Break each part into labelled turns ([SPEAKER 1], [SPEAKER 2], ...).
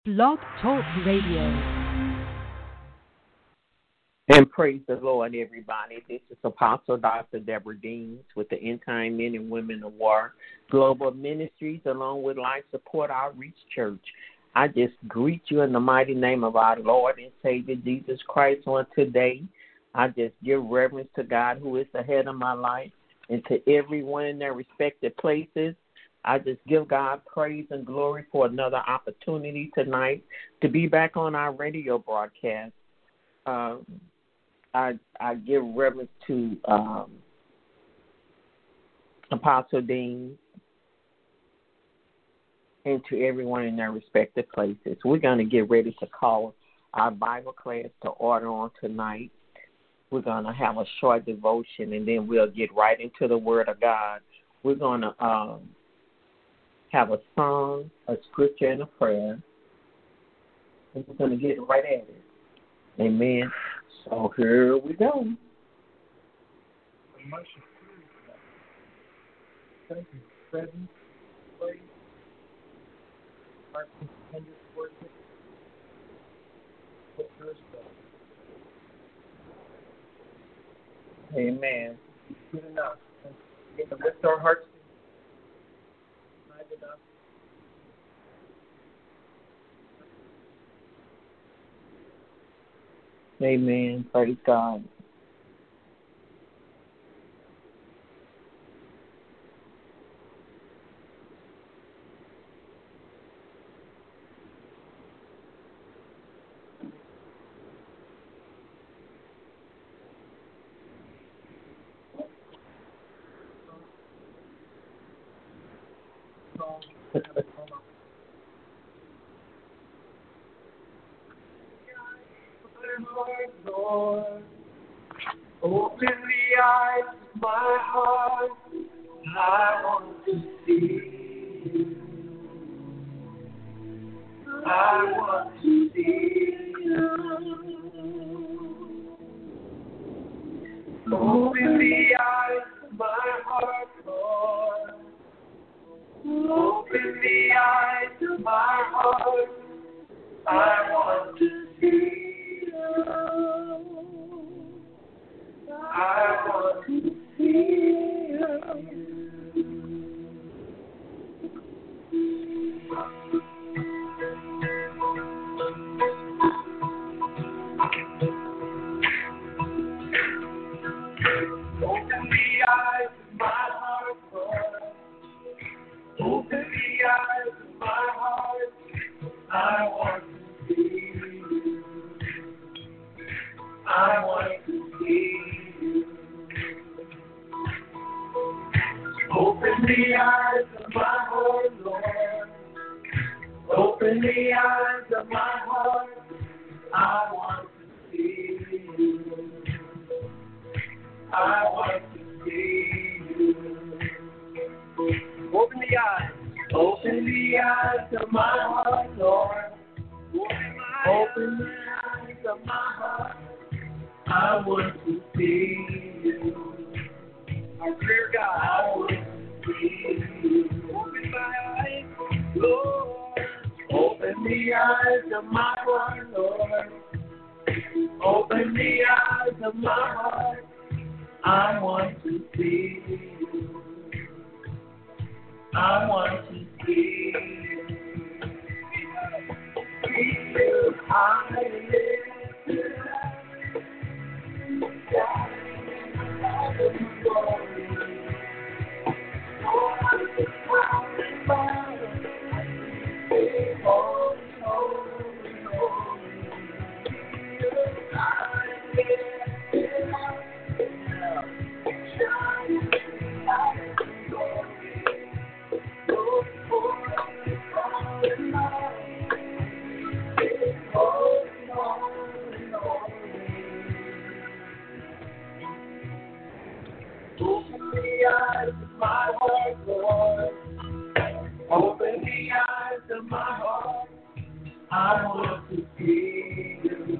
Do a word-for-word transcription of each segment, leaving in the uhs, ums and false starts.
[SPEAKER 1] Blog Talk Radio.
[SPEAKER 2] And praise the Lord, everybody. This is Apostle Doctor Deborah Deans with the End Time Men and Women of War Global Ministries, along with Life Support Outreach Church. I just greet you in the mighty name of our Lord and Savior Jesus Christ on today. I just give reverence to God, who is the head of my life, and to everyone in their respective places. I just give God praise and glory for another opportunity tonight to be back on our radio broadcast. Um, I I give reverence to um, Apostle Dean and to everyone in their respective places. We're going to get ready to call our Bible class to order on tonight. We're going to have a short devotion, and then we'll get right into the Word of God. We're going to um, have a song, a scripture, and a prayer, and we're going to get right at it. Amen. So here we go. Thank you. Present, praise, our continuous worship. Amen. Good enough. Get to lift our hearts. Enough. Amen. Praise God. Lord, open the eyes of my heart. I want to see you. I want to see you. Open the eyes of my heart, Lord. Open the eyes of my heart. I want to see you. I want to see you. Open the eyes of my heart, Lord. Open the eyes of my heart. I want to see you. I want to see you. Open the eyes of my heart, Lord. Open the eyes of my heart. I want to see you. I want to see you. Open the eyes. Open the eyes of my heart, Lord. Open the eyes of my heart. I want to see you. Our dear God, I want to see you. Open my eyes, Lord. Open the eyes of my heart, Lord. Open the eyes of my heart. I want to see you. I want to see you. See you high and lifted up. My heart, Lord. Open the eyes of my heart. I want to see you.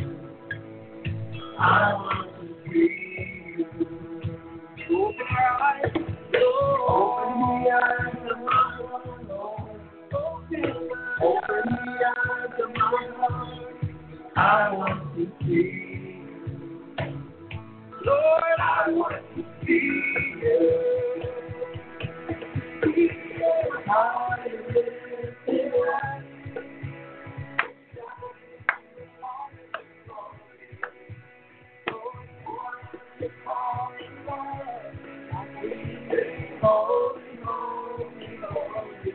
[SPEAKER 2] I want to see you. Open your eyes, Lord. Open the eyes of my heart, Lord. Open, open the eyes.
[SPEAKER 3] I want to see you. Lord, I want to see you. I live holy, holy, holy.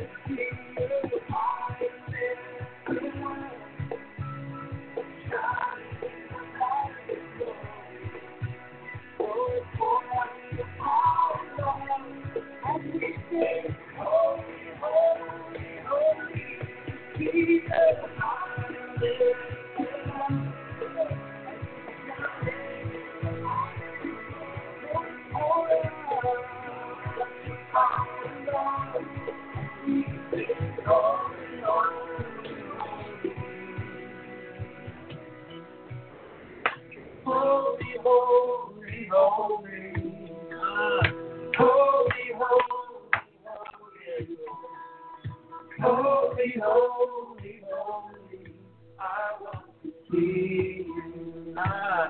[SPEAKER 3] Holy, holy, holy, ah, holy, holy, holy, holy, holy, I want to see you. Ah,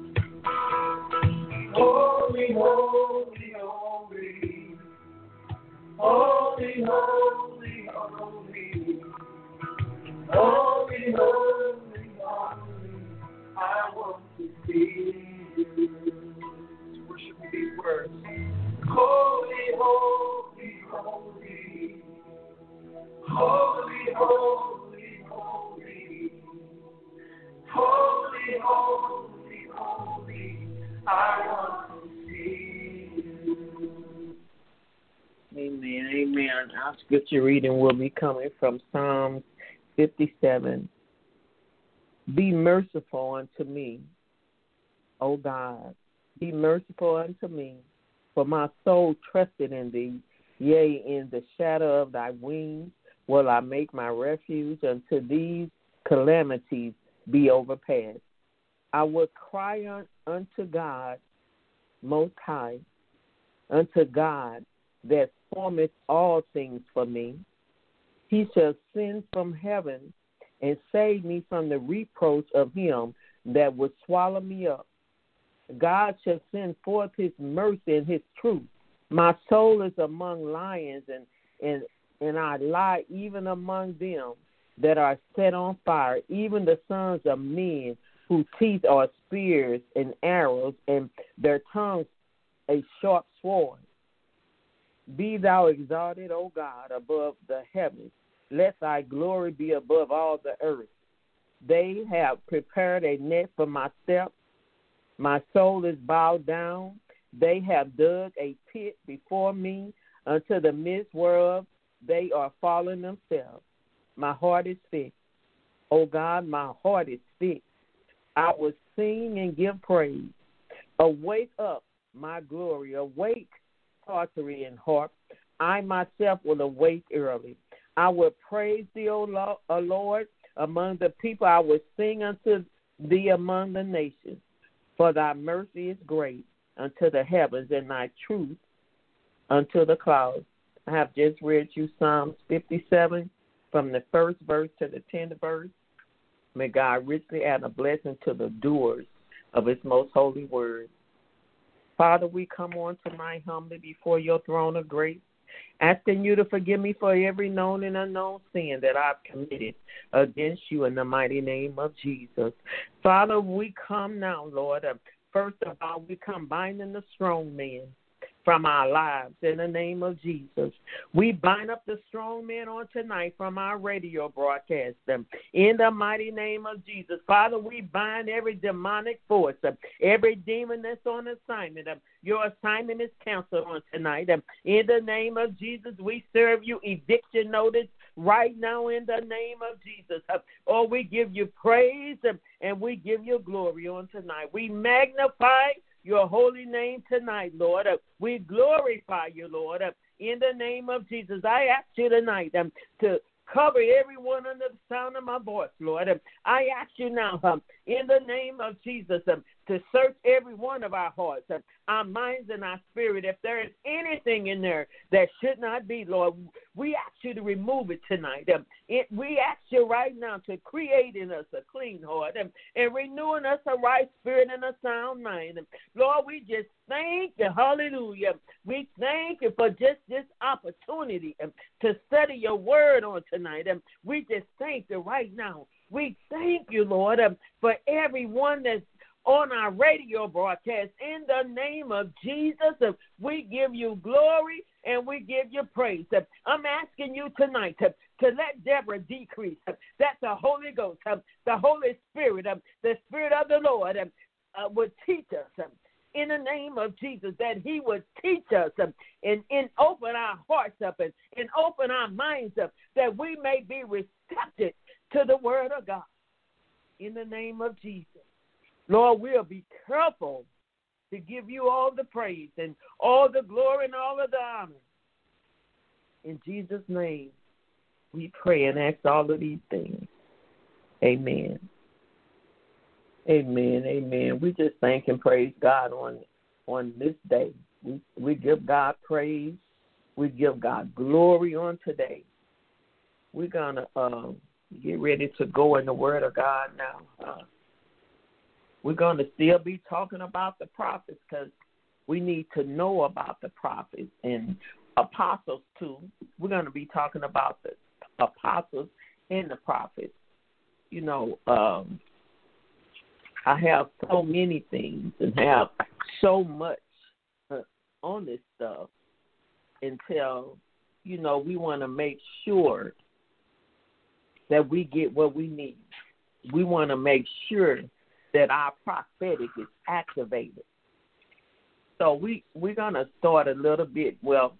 [SPEAKER 3] holy, holy, holy, holy, holy, holy, holy, holy, holy, I want to see you. Worship these words. Holy, holy, holy, holy, holy, holy, holy, holy, holy, I want to see you.
[SPEAKER 2] Amen, amen. Our scripture reading will be coming from Psalms fifty-seven. Be merciful unto me, O God. Be merciful unto me, for my soul trusted in thee. Yea, in the shadow of thy wings will I make my refuge until these calamities be overpassed. I will cry un- unto God most high, unto God that formeth all things for me. He shall send from heaven and save me from the reproach of him that would swallow me up. God shall send forth his mercy and his truth. My soul is among lions, and, and, and I lie even among them that are set on fire, even the sons of men whose teeth are spears and arrows, and their tongues a sharp sword. Be thou exalted, O God, above the heavens. Let thy glory be above all the earth. They have prepared a net for my steps. My soul is bowed down. They have dug a pit before me, unto the midst whereof they are fallen themselves. My heart is fixed. O God, my heart is fixed. I will sing and give praise. Awake up, my glory. Awake, psaltery and harp. I myself will awake early. I will praise thee, O Lord, among the people. I will sing unto thee among the nations. For thy mercy is great unto the heavens, and thy truth unto the clouds. I have just read you Psalms fifty-seven from the first verse to the tenth verse. May God richly add a blessing to the doers of his most holy word. Father, we come on tonight humbly before your throne of grace, asking you to forgive me for every known and unknown sin that I've committed against you in the mighty name of Jesus. Father, we come now, Lord. First of all, we come binding the strong man from our lives in the name of Jesus. We bind up the strong man on tonight from our radio broadcast in the mighty name of Jesus. Father, we bind every demonic force, every demon that's on assignment. Your assignment is canceled on tonight. In the name of Jesus, we serve you eviction notice right now in the name of Jesus. Oh, we give you praise and we give you glory on tonight. We magnify your holy name tonight, Lord. Uh, we glorify you, Lord. Uh, in the name of Jesus, I ask you tonight um, to cover everyone under the sound of my voice, Lord. Um, I ask you now, um, in the name of Jesus, um, to search every one of our hearts, uh, our minds, and our spirit. If there is anything in there that should not be, Lord, we ask you to remove it tonight. Um, it, we ask you right now to create in us a clean heart um, and renew in us a right spirit and a sound mind. Um, Lord, we just thank you. Hallelujah. We thank you for just this opportunity um, to study your word on tonight. Um, we just thank you right now. We thank you, Lord, um, for everyone that's on our radio broadcast. In the name of Jesus, uh, we give you glory and we give you praise. Uh, I'm asking you tonight uh, to let Deborah decrease, uh, that the Holy Ghost, uh, the Holy Spirit, uh, the Spirit of the Lord uh, uh, would teach us uh, in the name of Jesus, that he would teach us uh, and, and open our hearts up and, and open our minds up, that we may be receptive to the word of God. In the name of Jesus. Lord, we'll be careful to give you all the praise and all the glory and all of the honor. In Jesus' name, we pray and ask all of these things. Amen. Amen. Amen. We just thank and praise God on, on this day. We, we give God praise. We give God glory on today. We're going to um, get ready to go in the Word of God now. Uh, We're going to still be talking about the prophets because we need to know about the prophets and apostles too. We're going to be talking about the apostles and the prophets. You know, um, I have so many things and have so much uh, on this stuff until, you know, we want to make sure that we get what we need. We want to make sure that our prophetic is activated. So we, we're going to start a little bit. Well,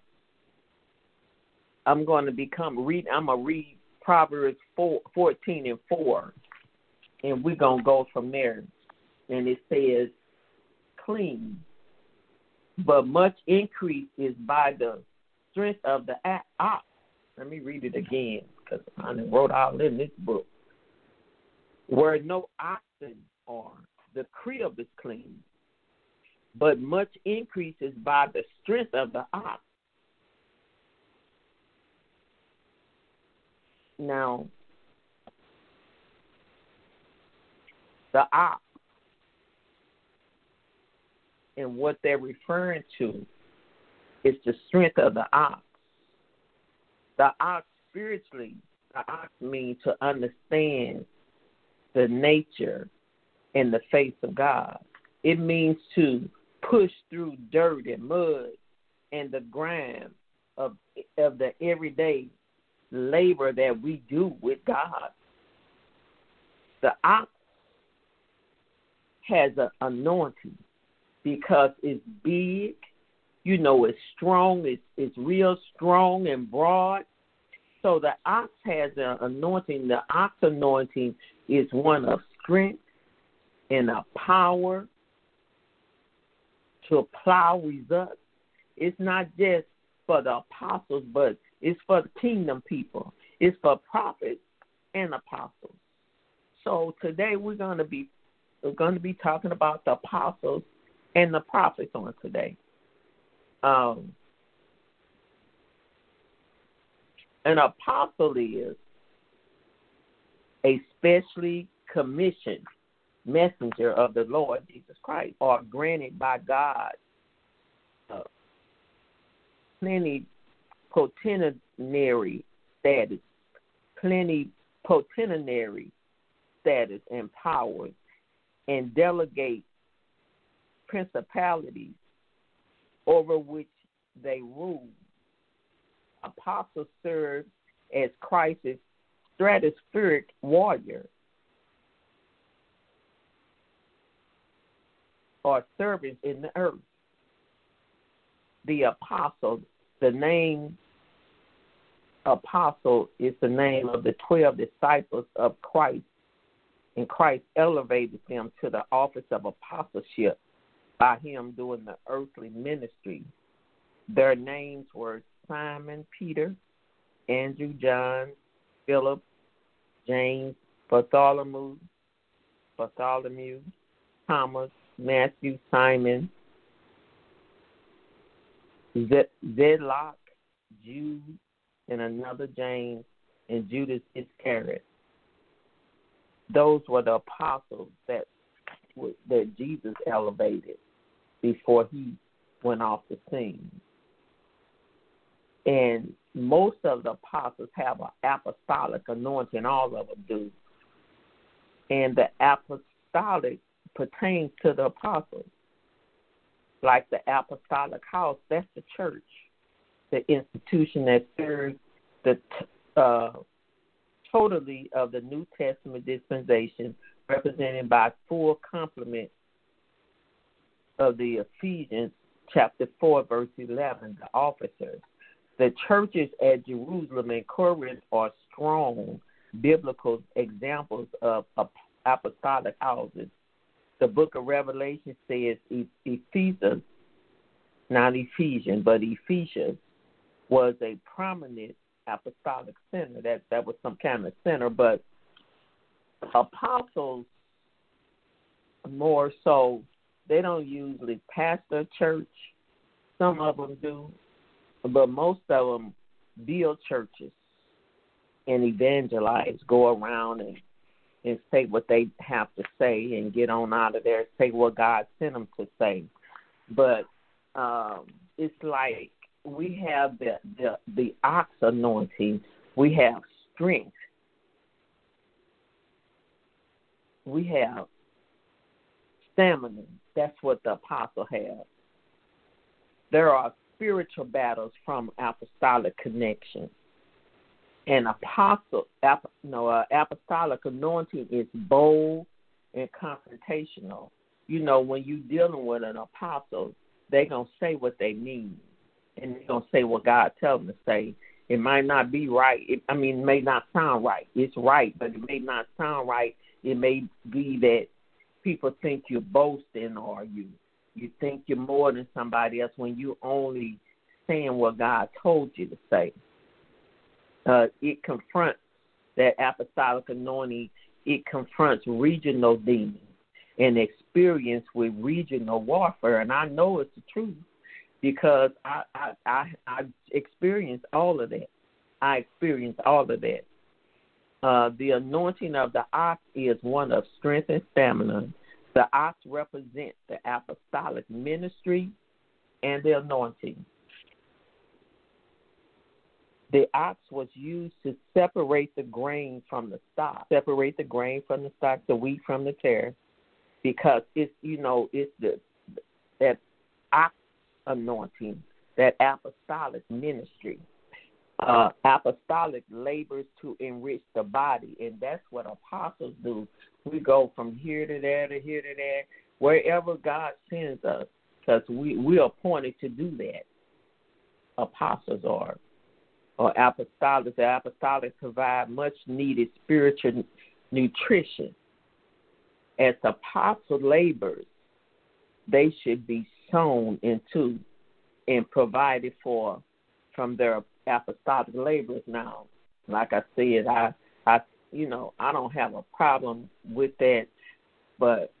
[SPEAKER 2] I'm going to become, read. I'm going to read Proverbs four, fourteen and four, and we're going to go from there. And it says, clean, but much increase is by the strength of the ox. Let me read it again, because I wrote all in this book. Where no oxen are, the crib is clean, but much increase is by the strength of the ox. Now, the ox and what they're referring to is the strength of the ox. The ox spiritually, the ox means to understand the nature and the face of God. It means to push through dirt and mud and the grime of of the everyday labor that we do with God. The ox has an anointing because it's big, you know, it's strong, it's, it's real strong and broad. So the ox has an anointing. The ox anointing is one of strength and a power to plow results. It's not just for the apostles, but it's for the kingdom people. It's for prophets and apostles. So today we're going to be we're going to be talking about the apostles and the prophets on today. Um, an apostle is a specially commissioned messenger of the Lord Jesus Christ, or granted by God uh, plenipotentiary status, plenipotentiary status and powers, and delegate principalities over which they rule. Apostles serve as Christ's stratospheric warrior or servants in the earth. The apostle, the name apostle is the name of the twelve disciples of Christ, and Christ elevated them to the office of apostleship by him doing the earthly ministry. Their names were Simon Peter, Andrew, John, Philip, James, Bartholomew, Bartholomew, Thomas, Matthew, Simon, Zedlock, Jude, and another James, and Judas Iscariot. Those were the apostles that that Jesus elevated before he went off the scene. And most of the apostles have an apostolic anointing, all of them do. And the apostolic pertains to the apostles. Like the apostolic house, that's the church, the institution that serves the uh, totally of the New Testament dispensation, represented by full complement of the Ephesians chapter four, verse eleven, the officers. The churches at Jerusalem and Corinth are strong biblical examples of apostolic houses. The book of Revelation says Ephesus, not Ephesians, but Ephesus, was a prominent apostolic center. That that was some kind of center, but apostles more so, they don't usually pastor a church. Some of them do, but most of them build churches and evangelize, go around and, and say what they have to say and get on out of there, say what God sent them to say. But um, it's like we have the, the, the ox anointing. We have strength. We have stamina. That's what the apostle has. There are spiritual battles from apostolic connection. And apostle, ap, no, uh, apostolic anointing is bold and confrontational. You know, when you're dealing with an apostle, they're going to say what they mean. And they're going to say what God tells them to say. It might not be right. It, I mean, it may not sound right. It's right, but it may not sound right. It may be that people think you're boasting or you you think you're more than somebody else when you only saying what God told you to say. Uh, it confronts that apostolic anointing. It confronts regional demons and experience with regional warfare. And I know it's the truth because I I, I, I experienced all of that. I experienced all of that. Uh, the anointing of the ox is one of strength and stamina. The ox represents the apostolic ministry and the anointing. The ox was used to separate the grain from the stalk, separate the grain from the stalk, the wheat from the tare, because it's, you know, it's the that ox anointing, that apostolic ministry. Uh, apostolic labors to enrich the body, and that's what apostles do. We go from here to there to here to there, wherever God sends us, because we, we are appointed to do that. Apostles are, or apostolics. The apostolics provide much-needed spiritual nutrition. As apostle labors, they should be sown into and provided for from their apostolic labors. Now, like I said, I, I, you know, I don't have a problem with that, but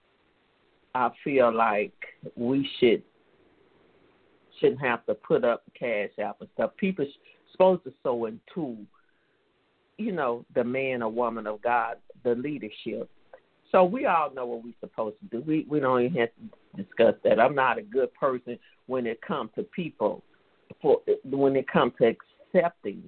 [SPEAKER 2] I feel like we should shouldn't have to put up cash out and stuff. People are supposed to sow into, you know, the man or woman of God, the leadership. So we all know what we're supposed to do. We we don't even have to discuss that. I'm not a good person when it comes to people. For when it comes to accepting,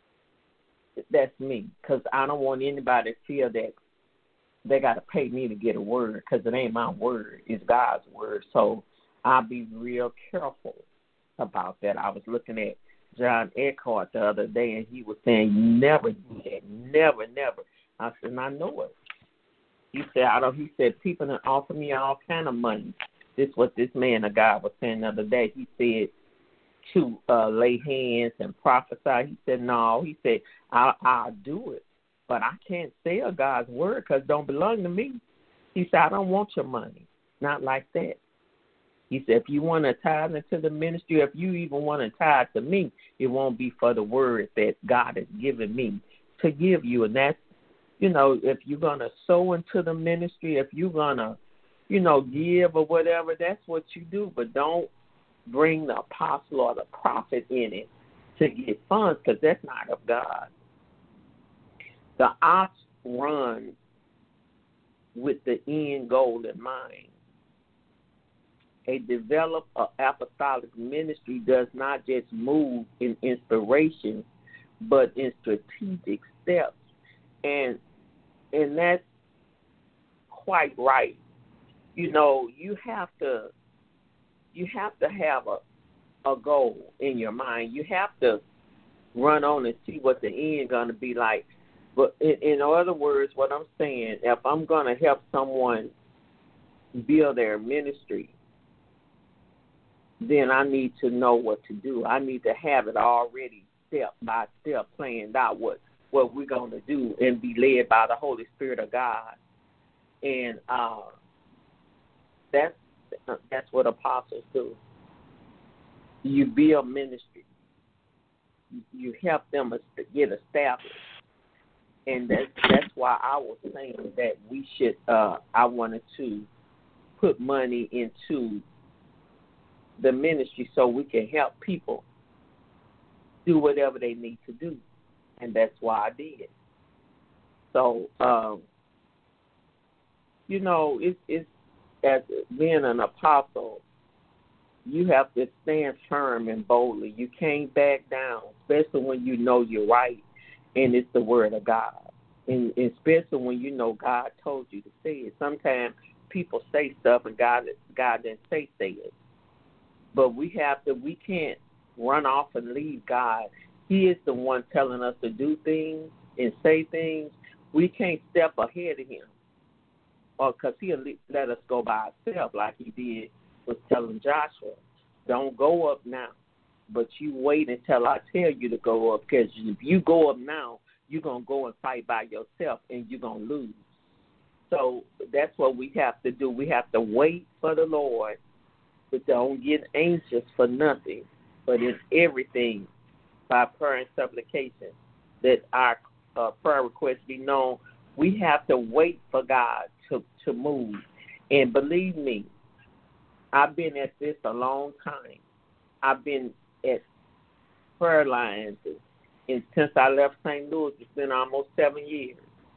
[SPEAKER 2] that's me, because I don't want anybody to feel that they got to pay me to get a word, because it ain't my word, it's God's word. So I'll be real careful about that. I was looking at John Eckhart the other day, and he was saying, "You never do that, never, never." I said, and "I know it." He said, "I don't." He said, "People that offer me all kind of money." This is what this man of God was saying the other day. He said, to uh, lay hands and prophesy. He said, no. He said, I'll, I'll do it, but I can't sell God's word because it don't belong to me. He said, I don't want your money. Not like that. He said, if you want to tithe into the ministry, if you even want to tithe to me, it won't be for the word that God has given me to give you. And that's, you know, if you're going to sow into the ministry, if you're going to you know, give or whatever, that's what you do. But don't bring the apostle or the prophet in it to get funds, because that's not of God. The ox runs with the end goal in mind. A developed uh, apostolic ministry does not just move in inspiration, but in strategic steps. And and that's quite right. You know, you have to you have to have a, a goal in your mind. You have to run on and see what the end going to be like. But in, in other words, what I'm saying, if I'm going to help someone build their ministry, then I need to know what to do. I need to have it already step by step planned out what, what we're going to do and be led by the Holy Spirit of God. And uh, that's, that's what apostles do. You build ministry. You help them get established. And that's, that's why I was saying that we should, uh, I wanted to put money into the ministry so we can help people do whatever they need to do. And that's why I did. So, um, you know, it's, it's as being an apostle, you have to stand firm and boldly. You can't back down, especially when you know you're right and it's the word of God. And especially when you know God told you to say it. Sometimes people say stuff and God God didn't say say it. But we have to, we can't run off and leave God. He is the one telling us to do things and say things. We can't step ahead of him, or because he'll let us go by ourselves like he did was telling Joshua. Don't go up now, but you wait until I tell you to go up, because if you go up now, you're going to go and fight by yourself and you're going to lose. So that's what we have to do. We have to wait for the Lord, but don't get anxious for nothing, but in everything by prayer and supplication that our uh, prayer requests be known. We have to wait for God to, to move. And believe me, I've been at this a long time. I've been at prayer lines, and since I left Saint Louis, it's been almost seven years.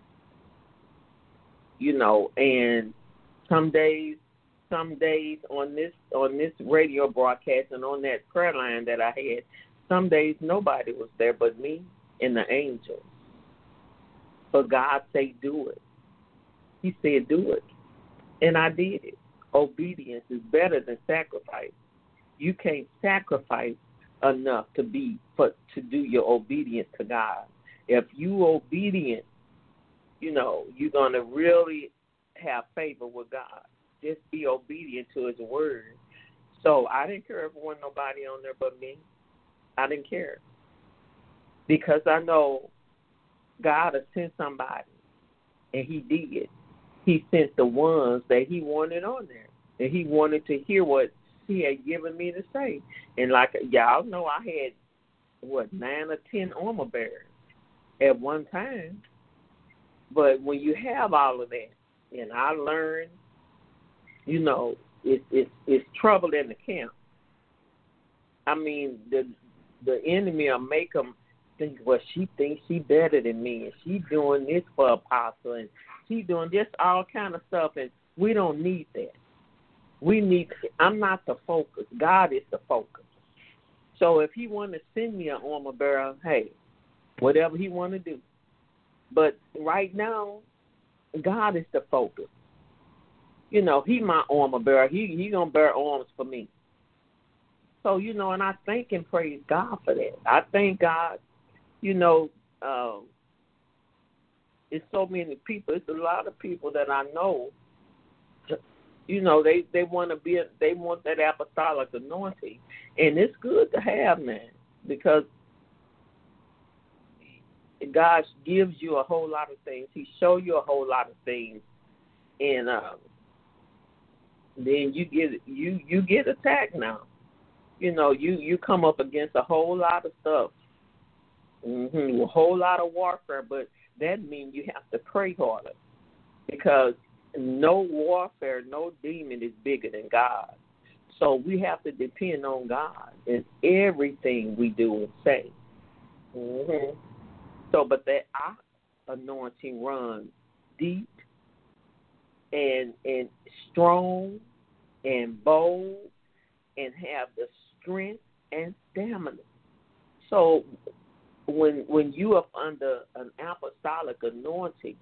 [SPEAKER 2] You know, and some days, some days on this on this radio broadcast and on that prayer line that I had, some days nobody was there but me and the angels. But God said, do it. He said, do it. And I did it. Obedience is better than sacrifice. You can't sacrifice enough to be for, to do your obedience to God. If you obedient, you know, you're going to really have favor with God. Just be obedient to his word. So I didn't care if there wasn't nobody on there but me. I didn't care. Because I know God has sent somebody, and he did. He sent the ones that he wanted on there, and he wanted to hear what he had given me to say. And like y'all know, I had, what, nine or ten armor bearers at one time. But when you have all of that, and I learned, you know, it's it's it's trouble in the camp. I mean, the the enemy will make them think, well, she thinks she better than me, and she doing this for apostle, and she doing just all kind of stuff, and we don't need that. We need. I'm not the focus. God is the focus. So if he want to send me an armor bearer, hey, whatever he want to do. But right now, God is the focus. You know, he my armor bearer. He he gonna bear arms for me. So, you know, and I thank and praise God for that. I thank God, you know, um, it's so many people. It's a lot of people that I know, you know, they, they want to be, they want that apostolic anointing. And it's good to have, man, because God gives you a whole lot of things. He shows you a whole lot of things. And um, then you get you, you get attacked now. You know, you, you come up against a whole lot of stuff, mm-hmm, a whole lot of warfare, but that means you have to pray harder, because no warfare, no demon is bigger than God. So we have to depend on God in everything we do and say. Mm-hmm. So, but that our anointing runs deep and and strong and bold and have the strength and stamina. So when when you are under an apostolic anointing,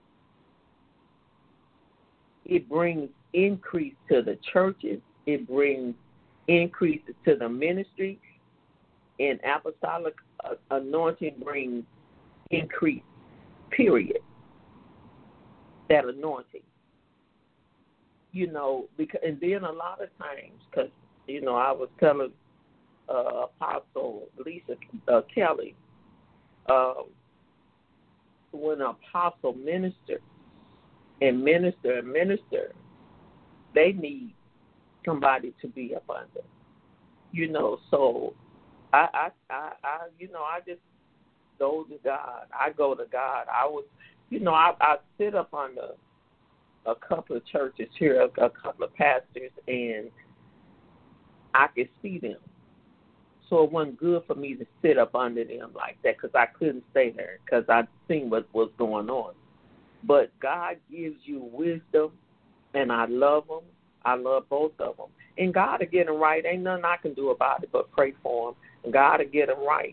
[SPEAKER 2] it brings increase to the churches. It brings increase to the ministry. And apostolic uh, anointing brings increase, period. That anointing. You know, because, and then a lot of times, because, you know, I was telling uh, Apostle Lisa uh, Kelly, uh, when an apostle minister and minister and minister, they need somebody to be up under. You know, so I, I, I, I you know, I just go to God. I go to God. I was, you know, I, I sit up under a couple of churches here, a, a couple of pastors, and I could see them. So it wasn't good for me to sit up under them like that because I couldn't stay there because I'd seen what was going on. But God gives you wisdom, and I love them. I love both of them. And God will get them right. Ain't nothing I can do about it but pray for them. And God will get them right.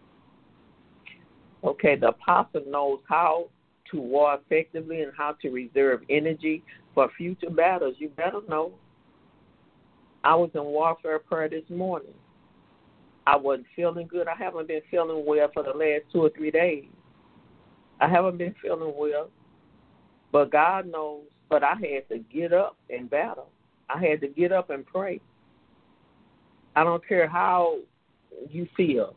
[SPEAKER 2] Okay, the apostle knows how to war effectively and how to reserve energy for future battles. You better know. I was in warfare prayer this morning. I wasn't feeling good. I haven't been feeling well for the last two or three days. I haven't been feeling well. But God knows. But I had to get up and battle. I had to get up and pray. I don't care how you feel.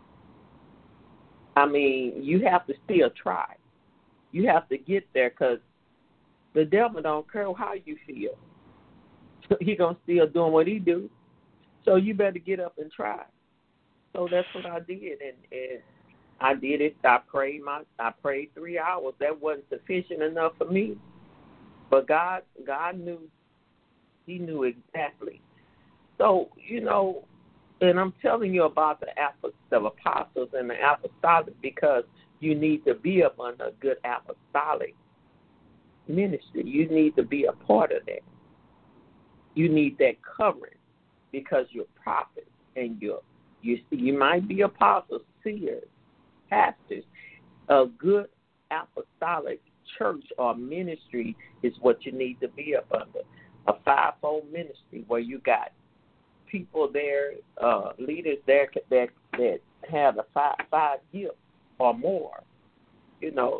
[SPEAKER 2] I mean, you have to still try. You have to get there because the devil don't care how you feel. He going to still doing what he do. So you better get up and try. So that's what I did. And, and I did it. I prayed my. I prayed three hours. That wasn't sufficient enough for me. But God, God knew. He knew exactly. So, you know, and I'm telling you about the, the apostles and the apostolic because you need to be up on a good apostolic ministry. You need to be a part of that. You need that covering because you're prophets and you're, you you might be apostles, seers, pastors. A good apostolic church or ministry is what you need to be up under. A fivefold ministry where you got people there, uh, leaders there that that have a five five gifts or more, you know.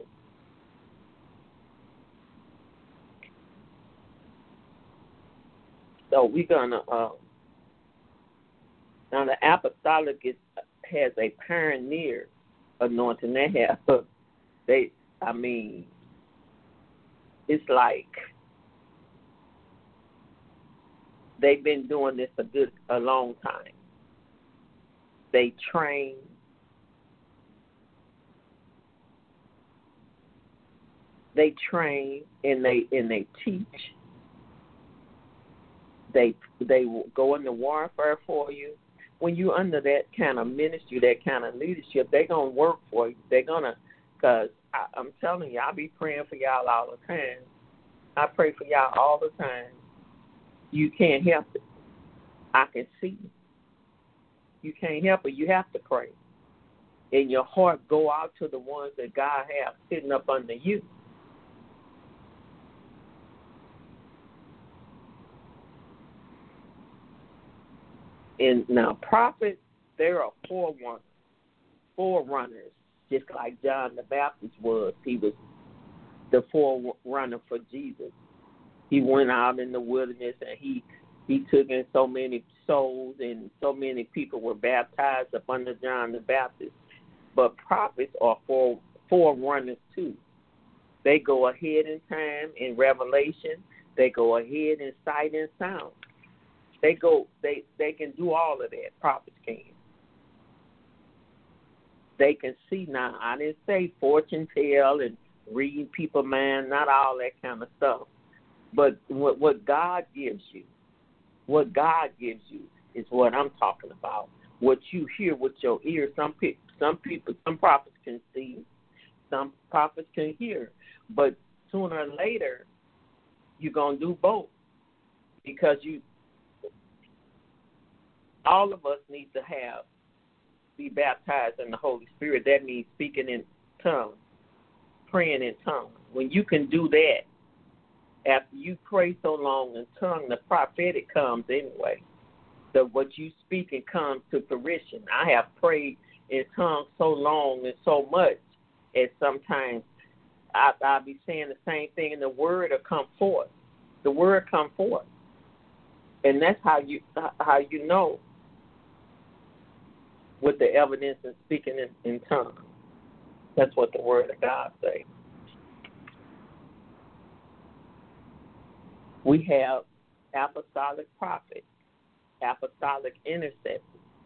[SPEAKER 2] So we're gonna uh, now the apostolic is, has a pioneer anointing. They have they I mean it's like they've been doing this a good a long time. They train. They train and they and they teach. They they will go into warfare for you. When you're under that kind of ministry, that kind of leadership, they're gonna work for you. They're gonna, cause I, I'm telling you, I be praying for y'all all the time. I pray for y'all all the time. You can't help it. I can see it. You can't help it. You have to pray. And your heart go out to the ones that God has sitting up under you. And now prophets, there are forerunners, forerunners, just like John the Baptist was. He was the forerunner for Jesus. He went out in the wilderness and he he took in so many souls and so many people were baptized up under John the Baptist. But prophets are fore, forerunners too. They go ahead in time in revelation. They go ahead in sight and sound. They go. They they can do all of that. Prophets can. They can see now. I didn't say fortune tell and read people's mind. Not all that kind of stuff. But what, what God gives you, what God gives you is what I'm talking about. What you hear with your ears. Some people, some people, some prophets can see, some prophets can hear. But sooner or later, you're going to do both. Because you, all of us need to have, be baptized in the Holy Spirit. That means speaking in tongues, praying in tongues. When you can do that, after you pray so long in tongues, the prophetic comes anyway. So what you speak and comes to fruition. I have prayed in tongues so long and so much, and sometimes I, I'll be saying the same thing, and the word will come forth. The word come forth. And that's how you how you know what the evidence in speaking in, in tongues. That's what the word of God says. We have apostolic prophets, apostolic intercessors,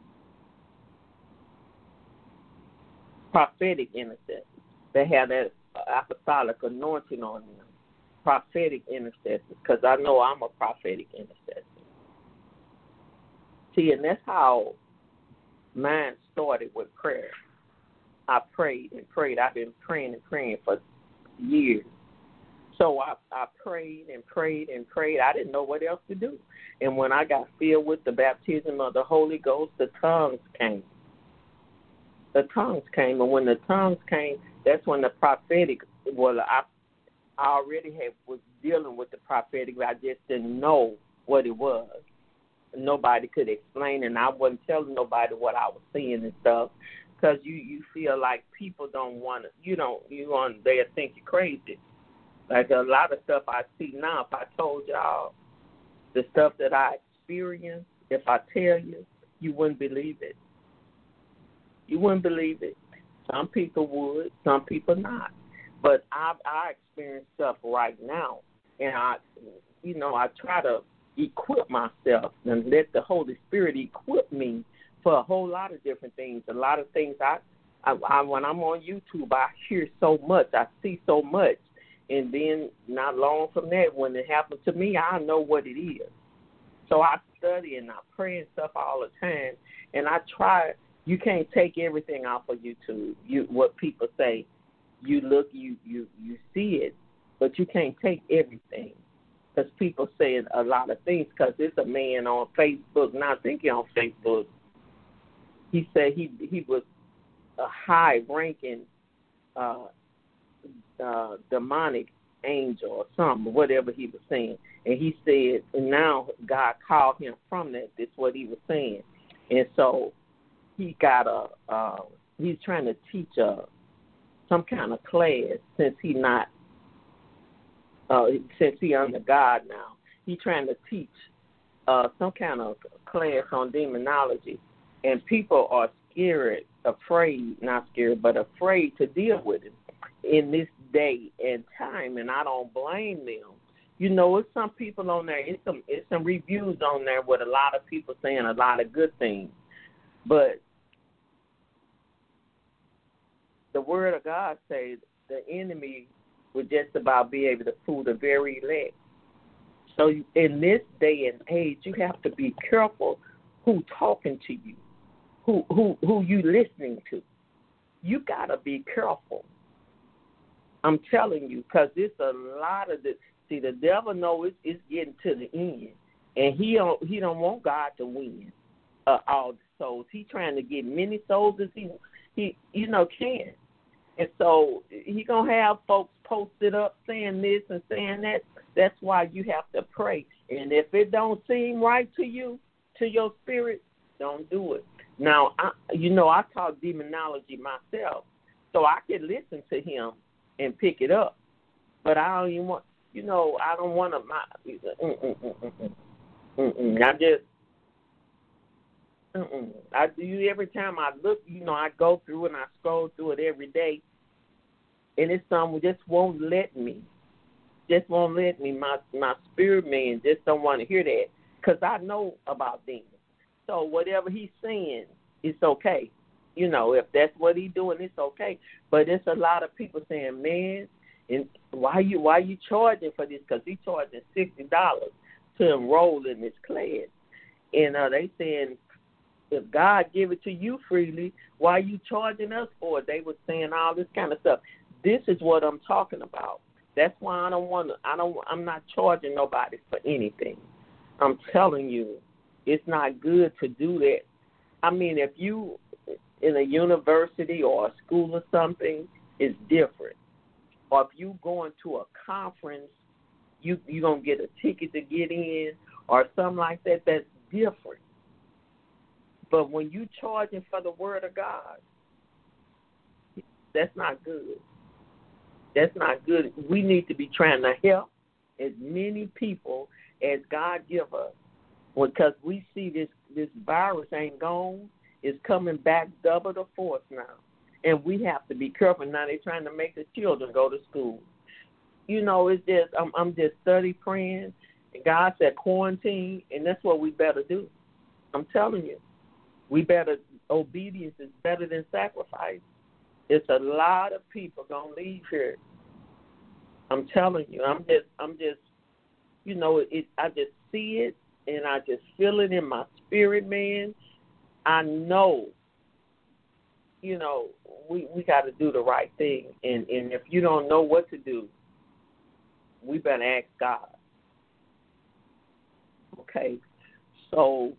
[SPEAKER 2] prophetic intercessors. They have that apostolic anointing on them. Prophetic intercessors, because I know I'm a prophetic intercessor. See, and that's how mine started with prayer. I prayed and prayed. I've been praying and praying for years. So I, I prayed and prayed and prayed. I didn't know what else to do. And when I got filled with the baptism of the Holy Ghost, the tongues came. The tongues came. And when the tongues came, that's when the prophetic, well, I, I already had, was dealing with the prophetic. I just didn't know what it was. Nobody could explain, and I wasn't telling nobody what I was seeing and stuff, because you, you feel like people don't want to, you don't, you want, they'll think you're crazy. Like a lot of stuff I see now, if I told y'all the stuff that I experienced, if I tell you, you wouldn't believe it. You wouldn't believe it. Some people would, some people not. But I, I experience stuff right now, and I, you know, I try to equip myself and let the Holy Spirit equip me for a whole lot of different things. A lot of things I, I, I when I'm on YouTube, I hear so much, I see so much, and then not long from that, when it happens to me, I know what it is. So I study and I pray and stuff all the time, and I try. You can't take everything off of YouTube. You what people say, you look, you you you see it, but you can't take everything. Because people saying a lot of things, because there's a man on Facebook, not thinking on Facebook, he said he he was a high-ranking uh, uh, demonic angel or something, whatever he was saying. And he said, and now God called him from that. That's what he was saying. And so he got a, uh, he's trying to teach a, some kind of class since he not, Uh, since he under God now, he's trying to teach uh, some kind of class on demonology, and people are scared, afraid, not scared, but afraid to deal with it in this day and time, and I don't blame them. You know, it's some people on there, it's some, it's some reviews on there with a lot of people saying a lot of good things, but the Word of God says the enemy would just about be able to fool the very elect. So in this day and age, you have to be careful who talking to you, who who who you listening to. You got to be careful. I'm telling you, because it's a lot of the, see, the devil knows it's, it's getting to the end, and he don't, he don't want God to win uh, all the souls. He trying to get many souls as he, he you know, can. And so he going to have folks posted up saying this and saying that. That's why you have to pray. And if it don't seem right to you, to your spirit, don't do it. Now, I, you know, I taught demonology myself, so I could listen to him and pick it up. But I don't even want, you know, I don't want to, my, mm-mm, mm-mm, mm-mm. I just, mm-mm. I do every time I look, you know, I go through and I scroll through it every day. And it's something just won't let me. Just won't let me. My my spirit man just don't want to hear that because I know about demons. So whatever he's saying, it's okay. You know, if that's what he's doing, it's okay. But it's a lot of people saying, man, And why you why you charging for this? Because he charging sixty dollars to enroll in this class. And uh, they saying, if God give it to you freely, why are you charging us for it? They were saying all this kind of stuff. This is what I'm talking about. That's why I don't want to. I don't. I'm not charging nobody for anything. I'm telling you, it's not good to do that. I mean, if you in a university or a school or something, it's different. Or if you going to a conference, you you gonna get a ticket to get in or something like that. That's different. But when you charging for the Word of God, that's not good. That's not good. We need to be trying to help as many people as God give us, because we see this this virus ain't gone. It's coming back double the force now. And we have to be careful. Now they're trying to make the children go to school. You know, it's just, I'm, I'm just study praying. And God said quarantine, and that's what we better do. I'm telling you. We better, obedience is better than sacrifice. It's a lot of people going to leave here. I'm telling you. I'm just, I'm just, you know, it, I just see it, and I just feel it in my spirit, man. I know, you know, we, we got to do the right thing. And, and if you don't know what to do, we better ask God. Okay, so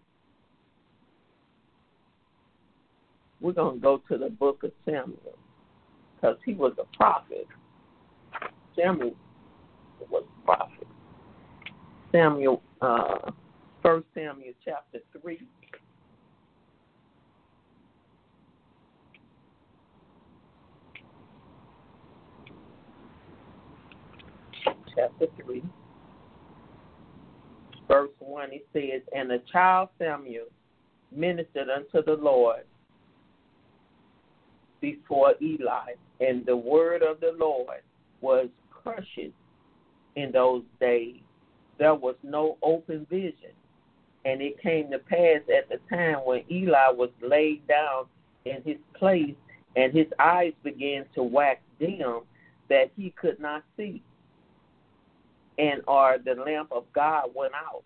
[SPEAKER 2] we're going to go to the book of Samuel, because he was a prophet. Samuel was a prophet. Samuel, uh, First Samuel chapter three. Chapter three, verse one, it says, and the child Samuel ministered unto the Lord before Eli, and the word of the Lord was crushed in those days. There was no open vision. And it came to pass at the time when Eli was laid down in his place, and his eyes began to wax dim, that he could not see. And or the lamp of God went out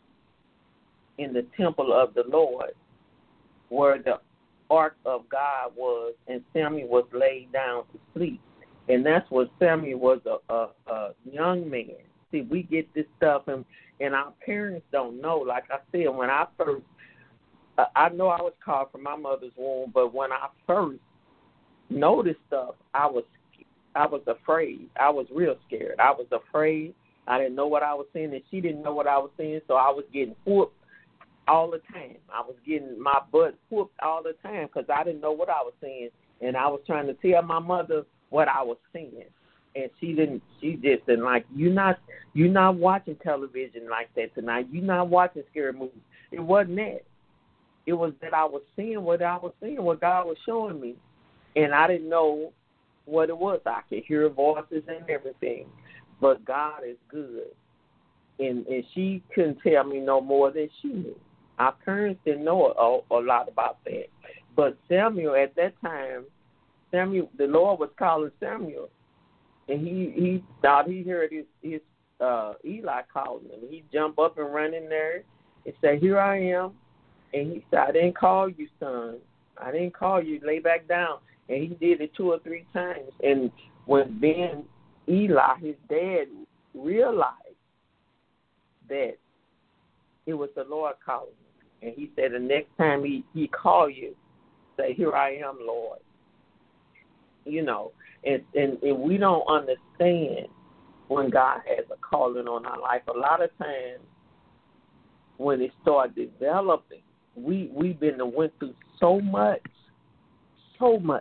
[SPEAKER 2] in the temple of the Lord, where the ark of God was, and Samuel was laid down to sleep. And that's what Samuel was, a, a, a young man. See, we get this stuff, and, and our parents don't know. Like I said, when I first, uh, I know I was called from my mother's womb, but when I first noticed stuff, I was, I was afraid. I was real scared. I was afraid. I didn't know what I was saying, and she didn't know what I was saying, so I was getting whooped all the time. I was getting my butt whooped all the time because I didn't know what I was saying, and I was trying to tell my mother what I was saying, and she didn't. She just didn't like, you're not, you're not watching television like that tonight. You're not watching scary movies. It wasn't that. It was that I was seeing what I was seeing, what God was showing me, and I didn't know what it was. I could hear voices and everything. But God is good. And, and she couldn't tell me no more than she knew. Our parents didn't know a, a lot about that. But Samuel, at that time, Samuel, the Lord was calling Samuel. And he, he thought he heard his, his uh, Eli calling him. He jumped up and ran in there and said, here I am. And he said, I didn't call you, son. I didn't call you. Lay back down. And he did it two or three times. And when Ben Eli, his dad, realized that it was the Lord calling him. And he said the next time he, he call you, say, here I am, Lord. You know, and, and, and we don't understand when God has a calling on our life. A lot of times when it starts developing, we, we've been went through so much, so much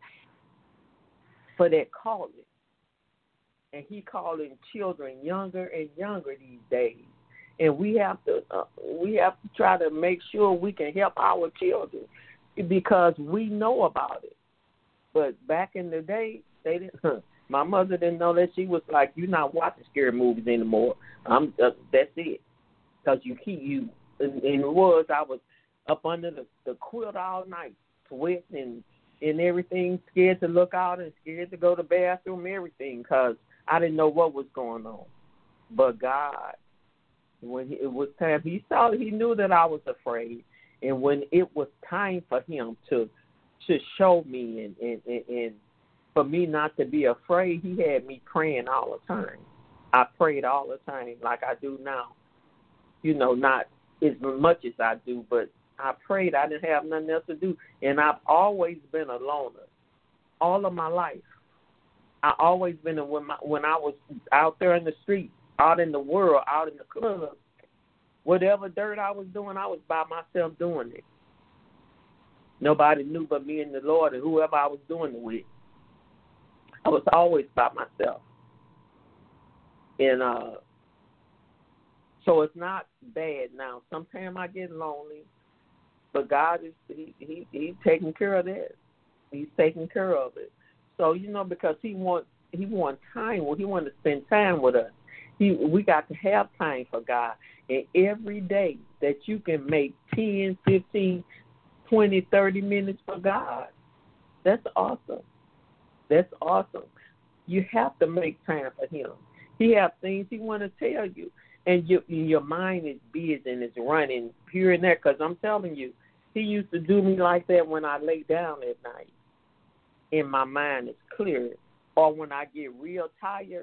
[SPEAKER 2] for that calling. And he calling children younger and younger these days, and we have to uh, we have to try to make sure we can help our children because we know about it. But back in the day, they didn't. My mother didn't know that. She was like, "You're not watching scary movies anymore. I'm uh, that's it." Because you keep you and, and it was I was up under the, the quilt all night, sweating and and everything, scared to look out and scared to go to the bathroom, everything, because I didn't know what was going on. But God, when he, it was time, he saw, he knew that I was afraid. And when it was time for him to to show me and, and, and, and for me not to be afraid, he had me praying all the time. I prayed all the time like I do now. You know, not as much as I do, but I prayed. I didn't have nothing else to do. And I've always been a loner all of my life. I always been a, when, my, when I was out there in the street, out in the world, out in the club, whatever dirt I was doing, I was by myself doing it. Nobody knew but me and the Lord and whoever I was doing it with. I was always by myself. And uh, so it's not bad now. Sometimes I get lonely, but God is he, he He's taking care of that. He's taking care of it. So you know, because He wants He wants time. Well, He wants to spend time with us. He we got to have time for God. And every day that you can make ten, fifteen, twenty, thirty minutes for God, that's awesome. That's awesome. You have to make time for Him. He has things He want to tell you. And your, your mind is busy and it's running here and there. Because I'm telling you, He used to do me like that when I lay down at night. And my mind is clear. Or when I get real tired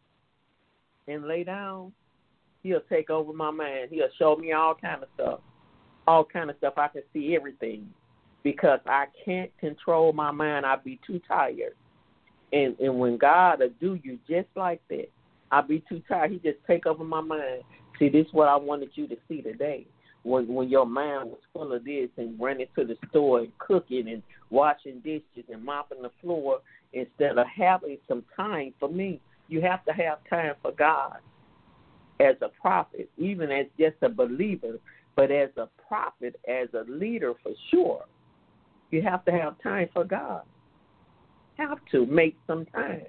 [SPEAKER 2] and lay down, He'll take over my mind. He'll show me all kind of stuff. All kind of stuff. I can see everything. Because I can't control my mind. I'll be too tired. And and when God will do you just like that, I'll be too tired. He just take over my mind. See, this is what I wanted you to see today. When when your mind was full of this and running to the store and cooking and washing dishes and mopping the floor instead of having some time for me. You have to have time for God as a prophet, even as just a believer, but as a prophet, as a leader for sure. You have to have time for God. Have to make some time.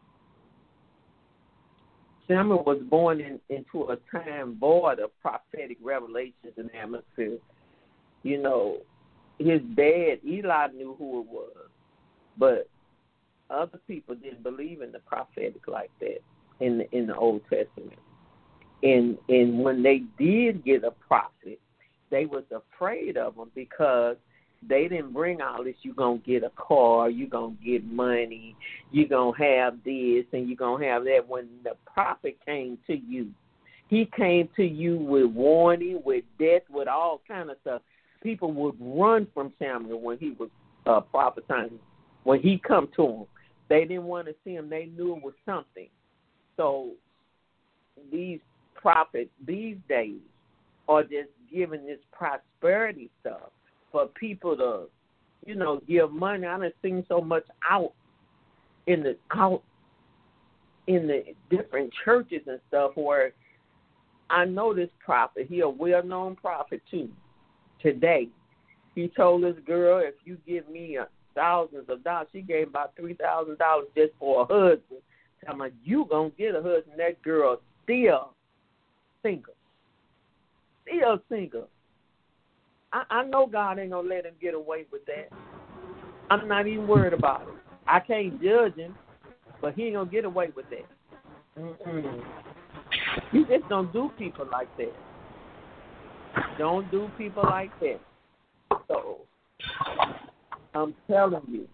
[SPEAKER 2] Samuel was born in, into a time void of prophetic revelations and atmosphere. You know, his dad, Eli, knew who it was, but other people didn't believe in the prophetic like that in the, in the Old Testament. And and when they did get a prophet, they was afraid of him because they didn't bring all this. You're going to get a car, you're going to get money, you're going to have this, and you're going to have that. When the prophet came to you, he came to you with warning, with death, with all kind of stuff. People would run from Samuel when he was uh, prophesying. When he come to them, they didn't want to see him. They knew it was something. So these prophets these days are just giving this prosperity stuff for people to, you know, give money. I done seen so much out in the out in the different churches and stuff where I know this prophet. He a well-known prophet too. Today, he told this girl, if you give me a thousands of dollars, she gave about three thousand dollars just for a husband. Tell me you gonna get a husband. That girl still single, still single. I, I know God ain't going to let him get away with that. I'm not even worried about it. I can't judge him, but he ain't going to get away with that. Mm-mm. You just don't do people like that. Don't do people like that. So, I'm telling you,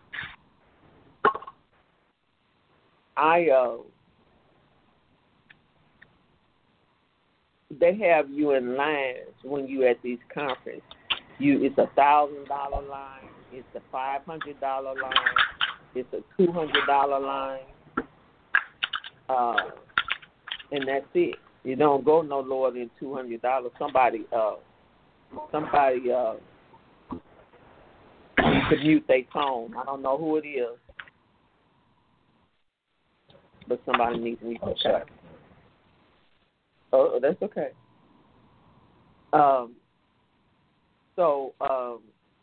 [SPEAKER 2] I, uh, they have you in lines when you at these conferences. You, it's a thousand dollar line. It's a five hundred dollar line. It's a two hundred dollar line. Uh, and that's it. You don't go no lower than two hundred dollars. Somebody, uh, somebody, uh, could mute their phone. I don't know who it is, but somebody needs to mute their phone. Oh, that's okay. Um, so, um,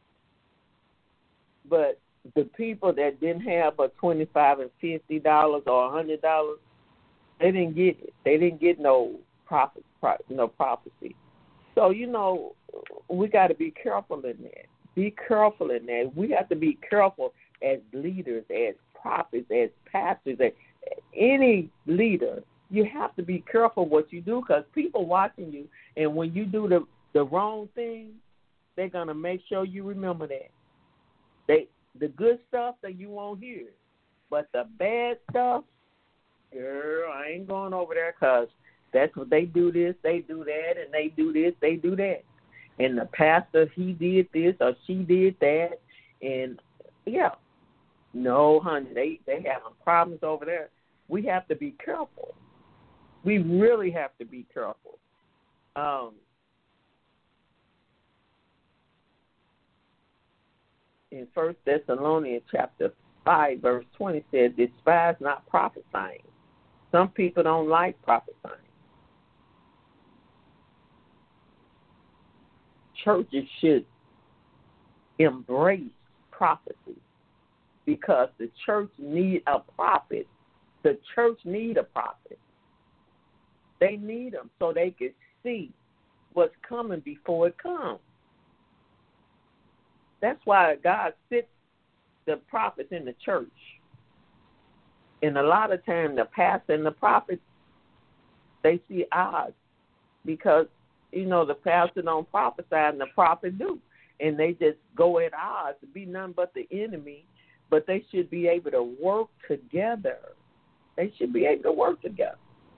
[SPEAKER 2] but the people that didn't have a twenty-five and fifty dollars or a hundred dollars, they didn't get it. They didn't get no prophet, no prophecy. So you know, we got to be careful in that. Be careful in that. We have to be careful as leaders, as prophets, as pastors, as any leader. You have to be careful what you do because people watching you, and when you do the, the wrong thing, they're going to make sure you remember that. They The good stuff that you won't hear, but the bad stuff, girl, I ain't going over there because that's what they do this, they do that, and they do this, they do that. And the pastor, he did this or she did that. And, yeah, no, honey, they, they having problems over there. We have to be careful. We really have to be careful. Um, in First Thessalonians chapter five, verse twenty says, despise not prophesying. Some people don't like prophesying. Churches should embrace prophecy because the church need a prophet. The church need a prophet. They need them so they can see what's coming before it comes. That's why God sits the prophets in the church. And a lot of times the pastor and the prophet, they see odds because, you know, the pastor don't prophesy and the prophet do. And they just go at odds to be none but the enemy, but they should be able to work together. They should be able to work together.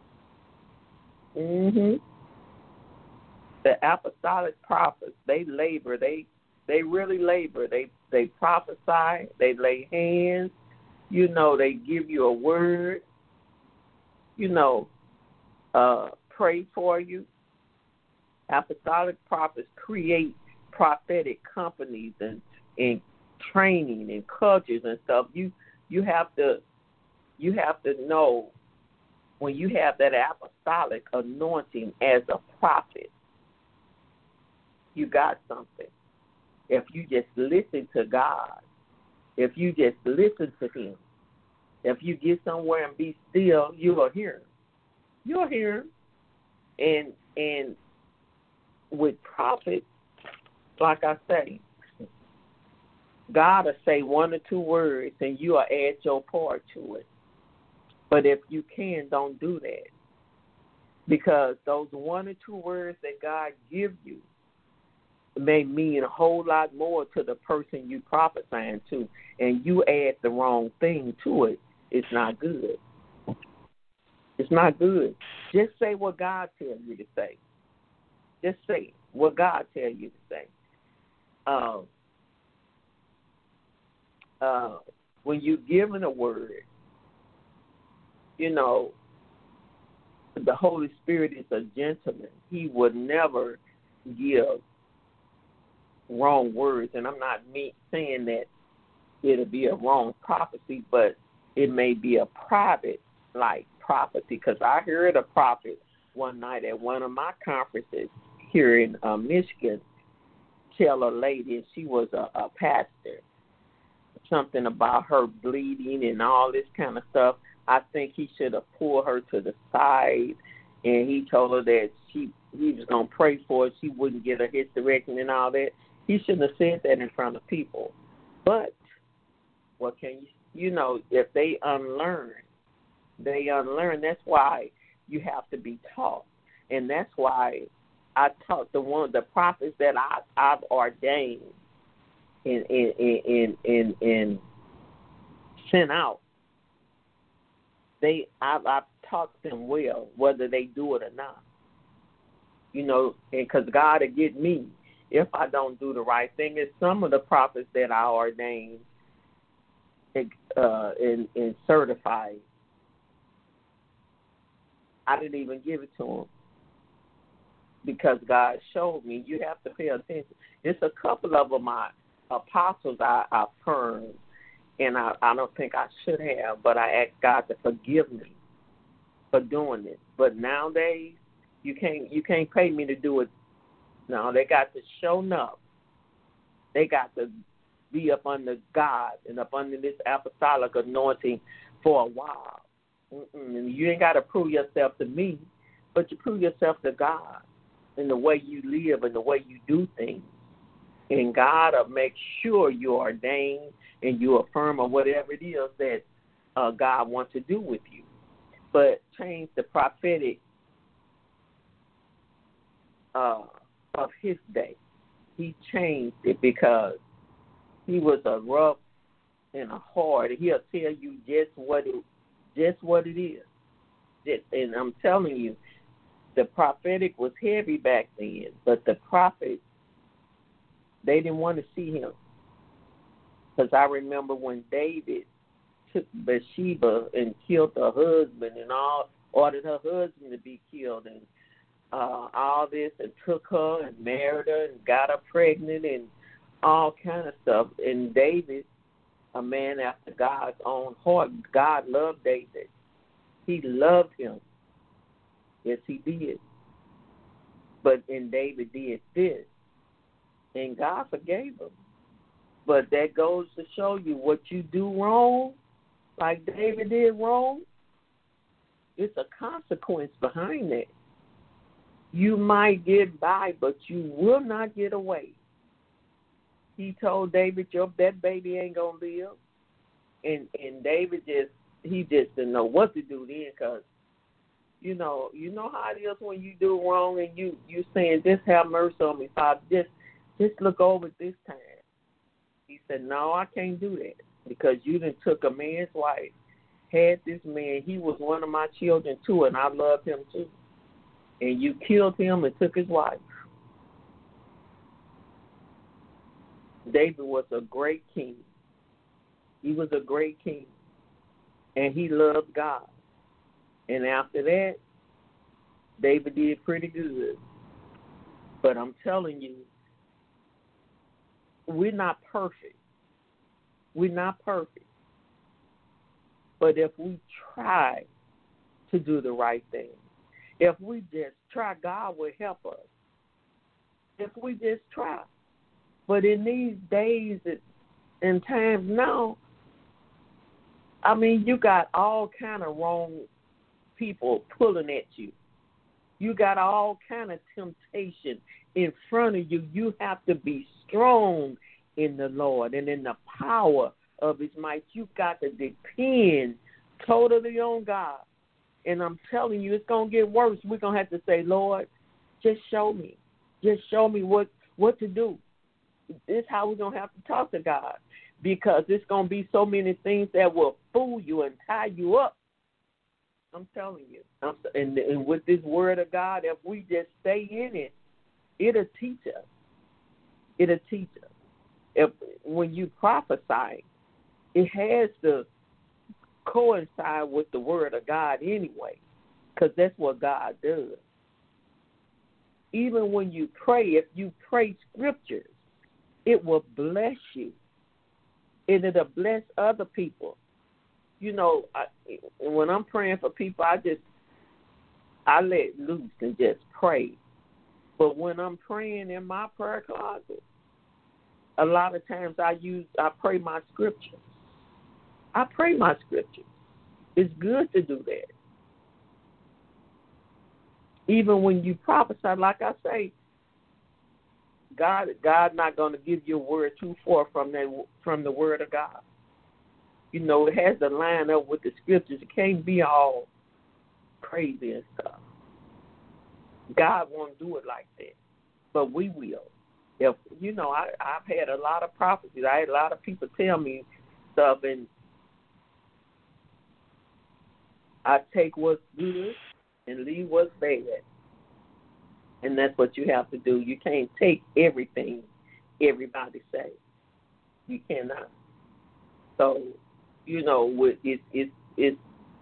[SPEAKER 2] Mm-hmm. The apostolic prophets, they labor. They they really labor. They they prophesy. They lay hands. You know, they give you a word. You know, uh, pray for you. Apostolic prophets create prophetic companies and, and training and cultures and stuff. You you have to you have to know when you have that apostolic anointing as a prophet, you got something. If you just listen to God, if you just listen to Him, if you get somewhere and be still, you will hear Him. You'll hear Him. And and with prophets, like I say, God will say one or two words and you will add your part to it. But if you can, don't do that. Because those one or two words that God gives you may mean a whole lot more to the person you prophesying to, and you add the wrong thing to it, it's not good. It's not good. Just say what God tells you to say. Just say what God tells you to say. Um, uh, when you're given a word, you know, the Holy Spirit is a gentleman. He would never give wrong words. And I'm not me saying that it'll be a wrong prophecy, but it may be a private, like, prophecy. Because I heard a prophet one night at one of my conferences here in uh, Michigan tell a lady, and she was a, a pastor, something about her bleeding and all this kind of stuff. I think he should have pulled her to the side, and he told her that she he was going to pray for her. She wouldn't get a hysterectomy and all that. He shouldn't have said that in front of people. But what can you, you know, if they unlearn, they unlearn. That's why you have to be taught. And that's why I taught the one, the prophets that I, I've ordained and, and, and, and, and sent out. They, I've, I've taught them well, whether they do it or not. You know, because God will get me if I don't do the right thing. It's some of the prophets that I ordained uh, and, and certified. I didn't even give it to them because God showed me. You have to pay attention. It's a couple of them, my apostles I, I affirmed. And I, I don't think I should have, but I asked God to forgive me for doing it. But nowadays, you can't you can't pay me to do it. No, they got to show up. They got to be up under God and up under this apostolic anointing for a while. Mm-mm. And you ain't got to prove yourself to me, but you prove yourself to God in the way you live and the way you do things. And God will make sure you ordain and you affirm or whatever it is that uh, God wants to do with you. But change the prophetic uh, of his day. He changed it because he was a rough and a hard. He'll tell you just what it, just what it is. Just, and I'm telling you, the prophetic was heavy back then, but the prophets, they didn't want to see him. Because I remember when David took Bathsheba and killed her husband and all, ordered her husband to be killed and uh, all this, and took her and married her and got her pregnant and all kind of stuff. And David, a man after God's own heart, God loved David. He loved him. Yes, he did. But and David did this. And God forgave him. But that goes to show you what you do wrong, like David did wrong, it's a consequence behind that. You might get by, but you will not get away. He told David, "Your that baby ain't gonna live," and and David just he just didn't know what to do then, cause you know you know how it is when you do wrong and you you saying, "Just have mercy on me, Father. Just just look over it this time." He said, "No, I can't do that because you done took a man's wife, had this man. He was one of my children too, and I love him too. And you killed him and took his wife." David was a great king. He was a great king. And he loved God. And after that, David did pretty good. But I'm telling you, we're not perfect. We're not perfect. But if we try to do the right thing, if we just try, God will help us. If we just try. But in these days and times now, I mean, you got all kind of wrong people pulling at you. You got all kind of temptation in front of you. You have to be strong in the Lord and in the power of his might. You got to depend totally on God. And I'm telling you, it's going to get worse. We're going to have to say, "Lord, just show me. Just show me what, what to do." This is how we're going to have to talk to God, because there's going to be so many things that will fool you and tie you up. I'm telling you. I'm, and, and with this word of God, if we just stay in it, it'll teach us. It'll teach us. If when you prophesy, it has to coincide with the word of God anyway, because that's what God does. Even when you pray, if you pray scriptures, it will bless you, and it'll bless other people. You know, I, when I'm praying for people, I just, I let loose and just pray. But when I'm praying in my prayer closet, a lot of times I use, I pray my scriptures. I pray my scriptures. It's good to do that. Even when you prophesy, like I say, God, God not going to give you a word too far from that, from the word of God. You know, it has to line up with the scriptures. It can't be all crazy and stuff. God won't do it like that, but we will. If you know, I, I've had a lot of prophecies. I had a lot of people tell me stuff, and I take what's good and leave what's bad. And that's what you have to do. You can't take everything everybody say. You cannot. So, you know, it it it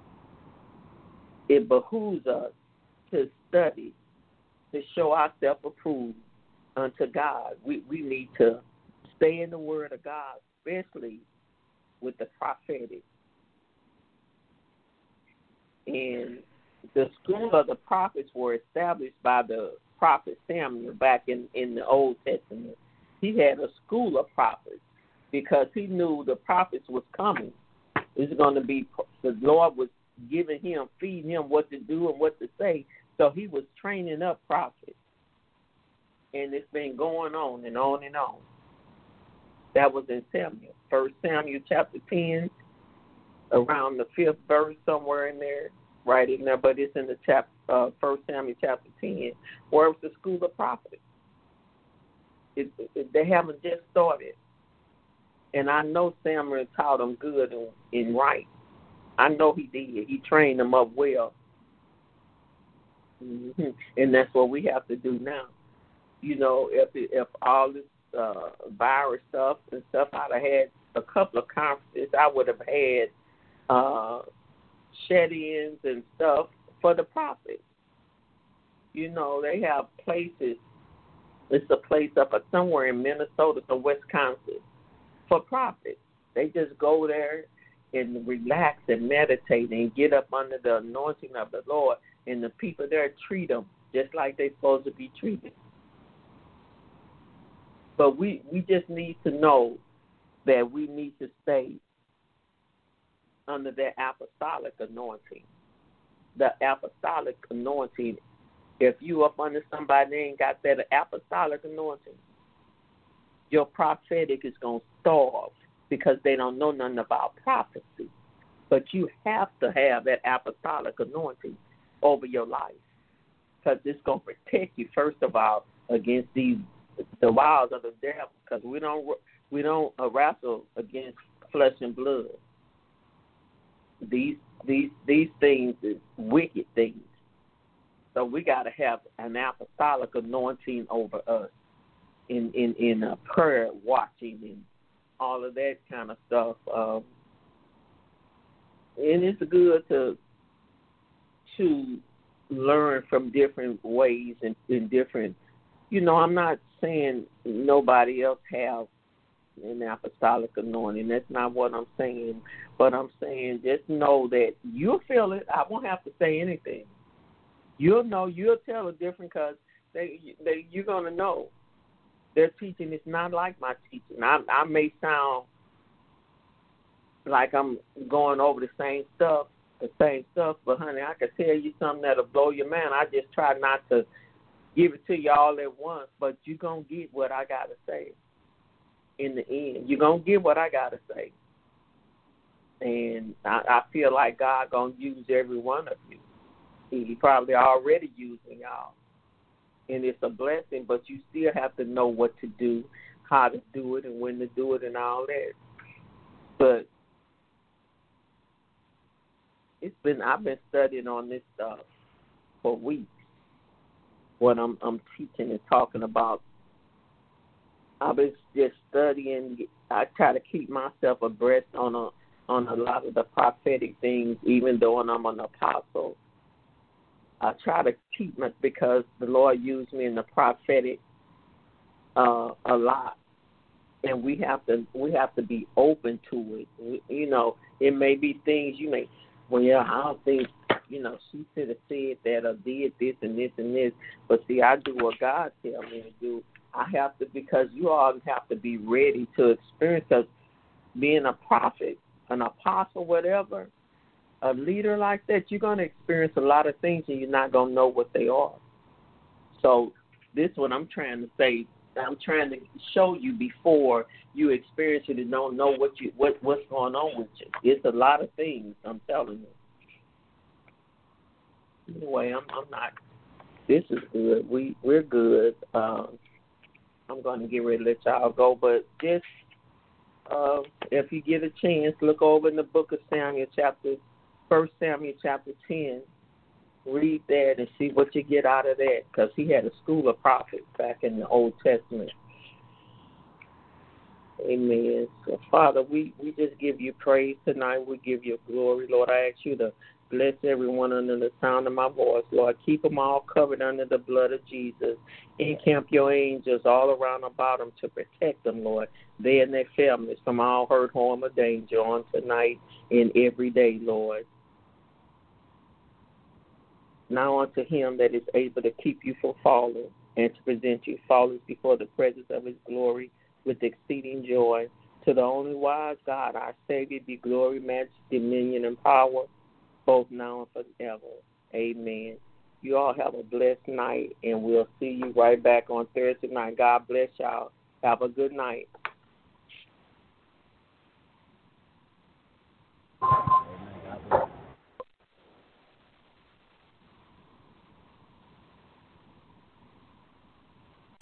[SPEAKER 2] it behooves us to study, to show ourselves approved unto God. We we need to stay in the Word of God, especially with the prophetic. And the school of the prophets were established by the prophet Samuel back in, in the Old Testament. He had a school of prophets because he knew the prophets was coming. It was going to be, the Lord was giving him, feeding him what to do and what to say. So he was training up prophets. And it's been going on and on and on. That was in Samuel. First Samuel chapter ten, around the fifth verse, somewhere in there, right in there. But it's in the chap, uh, First Samuel chapter ten, where it was the school of prophets. It, it, they haven't just started, and I know Samuel taught them good and, and right. I know he did. He trained them up well, mm-hmm. and that's what we have to do now. You know, if if all this uh, virus stuff and stuff, I'd have had a couple of conferences. I would have had uh, shed-ins and stuff for the prophets. You know, they have places. It's a place up somewhere in Minnesota or Wisconsin for prophets. They just go there and relax and meditate and get up under the anointing of the Lord, and the people there treat them just like they're supposed to be treated. But we, we just need to know that we need to stay under that apostolic anointing. The apostolic anointing, if you up under somebody that ain't got that apostolic anointing, your prophetic is going to starve because they don't know nothing about prophecy. But you have to have that apostolic anointing over your life because it's going to protect you, first of all, against these the wiles of the devil, because we don't we don't uh, wrestle against flesh and blood. These these these things is wicked things. So we got to have an apostolic anointing over us in in in uh, prayer, watching, and all of that kind of stuff. Um, and it's good to to learn from different ways and in different. You know, I'm not saying nobody else have an apostolic anointing. That's not what I'm saying. But I'm saying just know that you'll feel it. I won't have to say anything. You'll know. You'll tell the difference because they, they, you're going to know. Their teaching is not like my teaching. I, I may sound like I'm going over the same stuff, the same stuff, but, honey, I can tell you something that'll blow your mind. I just try not to give it to you all at once, but you're going to get what I got to say in the end. You're going to get what I got to say. And I, I feel like God going to use every one of you. He, he probably already using y'all. And it's a blessing, but you still have to know what to do, how to do it, and when to do it and all that. But it's been I've been studying on this stuff for weeks. What I'm I'm teaching and talking about. I've been just studying. I try to keep myself abreast on a on a lot of the prophetic things, even though I'm an apostle. I try to keep it because the Lord used me in the prophetic uh, a lot, and we have to we have to be open to it. We, you know, it may be things you may. Well, yeah, I don't think. You know, she should have said that or did this and this and this. But see, I do what God tells me to do. I have to, because you all have to be ready to experience, because being a prophet, an apostle, whatever, a leader like that, you're going to experience a lot of things and you're not going to know what they are. So this is what I'm trying to say. I'm trying to show you before you experience it and don't know what you what what's going on with you. It's a lot of things, I'm telling you. Anyway, I'm, I'm not. This is good. We we're good. Um, I'm going to get ready to let y'all go, but just uh, if you get a chance, look over in the book of Samuel, chapter First Samuel, chapter ten. Read that and see what you get out of that, because he had a school of prophets back in the Old Testament. Amen. So, Father, we, we just give you praise tonight. We give you glory. Lord, I ask you to bless everyone under the sound of my voice. Lord, keep them all covered under the blood of Jesus. Encamp your angels all around about them to protect them, Lord, they and their families from all hurt, harm, or danger on tonight and every day, Lord. Now unto him that is able to keep you from falling and to present you faultless before the presence of his glory with exceeding joy. To the only wise God, our Savior, be glory, majesty, dominion, and power, both now and forever. Amen. You all have a blessed night, and we'll see you right back on Thursday night. God bless y'all. Have a good night.